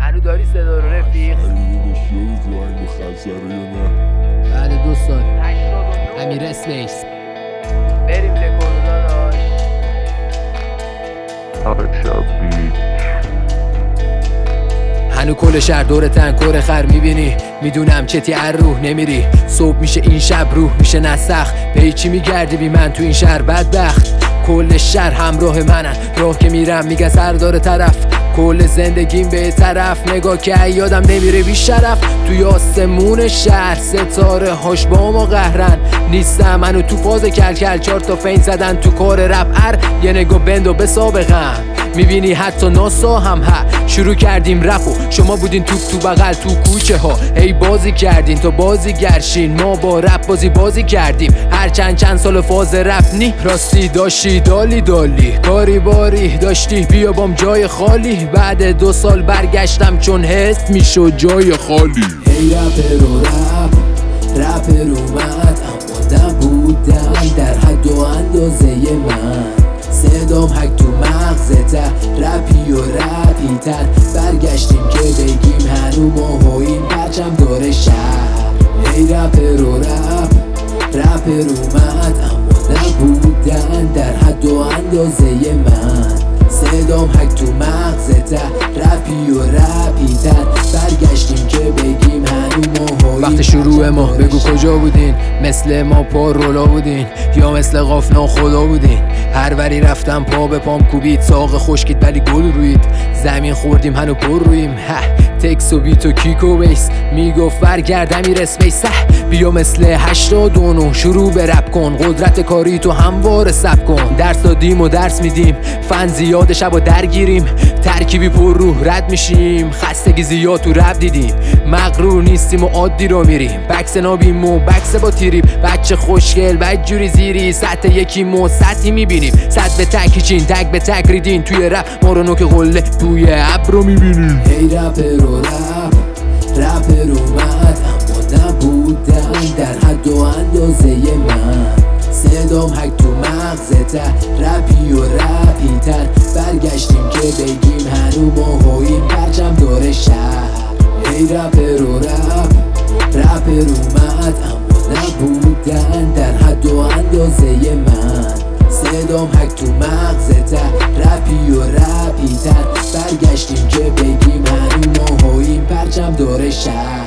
هنو داری صدا رو رفیق؟ بعد 2 سال امیر اسپیس بریم لکورو داداش. هنو کل شهر دورتن کور خر میبینی، میدونم چتی ار روح نمیری. صبح میشه این شب روح میشه نسخ، پیچی میگردی بی من تو این شهر بدبخت. کل شهر همراه منن، راه که میرم میگه سردار طرف. کل زندگیم به طرف نگاه که یادم نمیره بی شرف. توی آسمون شهر ستاره هاش با ما قهرن. نیستم منو تو فاز کل 4 تا فین زدن تو کار رپ ار. یه نگاه بندو به سابقم میبینی حتی ناسا هم شروع کردیم رپو، شما بودین تو بغل تو کوچه ها. هی بازی کردین تو بازی گرشین، ما با رپ بازی کردیم. هر چند سال فاز رپ نی راستی داشتی دالی کاری باری داشتی بیا بام جای خالی. بعد 2 سال برگشتم چون حس میشد جای خالی. هی رپ اومد اما نبودن در حد و اندازه من. صدام هک تو مغزته رپی و رپی تر. برگشتیم که بگیم هنو ما این پرچم داره شهر. هی رپ اومد اما نبودن در حد و اندازه من. صدام هک تو مغزته رپی و رپی تر. برگشتیم که بگیم هنو ما وقت شروع ما بگو کجا بودین؟ مثل ما پا رولا بودین یا مثل قافنا خدا بودین؟ هر وری رفتم پا به پام کوبید، ساق خشکید ولی گل روید. زمین خوردیم هنو پر رویم. تکس و بیت و کیک و بیس میگفت برگرد امیر اسپیس. بیا مثل 89 شروع به رپ کن، قدرت کاری تو همواره سب کن. درس دادیم و درس میدیم، فن زیاد شب و درگیریم. ترکیبی پر روح رد میشیم، خستگی زیاد تو رپ دیدیم. مغرور نیستیم و عادی رو میریم، بکس نابیم و بکس با تیریم. بچه خوشگل بدجوری زیری، سطح یکی مو سطحی میبینیم. صد به تک هیچین تک به تک ریدین، توی رپ ما رو نوک قله توی ابر رو میبینیم. هی رپ اومد اما نبودن در حد و اندازه من. صدام هک تو مغزته رپی و رپی تر. برگشتیم که بگیم هنو ما این پرچم داره شهر. هی رپ اومد اما نبودن در حد و اندازه من. صدام هک تو مغزته رپی و رپی تر. برگشتیم که بگیم هنو ما این پرچم داره شهر.